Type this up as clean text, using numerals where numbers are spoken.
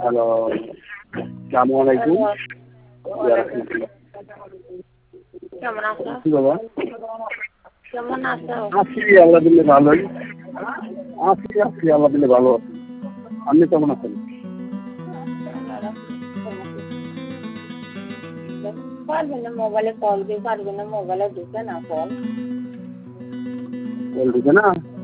Hello, আসসালামু আলাইকুম। কেমন আছো? কি বাবা? কেমন আছো? আছি আল্লাহ দিলে ভালোই। আছি আল্লাহ দিলে ভালো। আপনি কেমন আছেন? পারবে না মোবাইলে কল দিয়ে পারবে না মোবাইলে ঢুকে না ফোন কল দিবে না?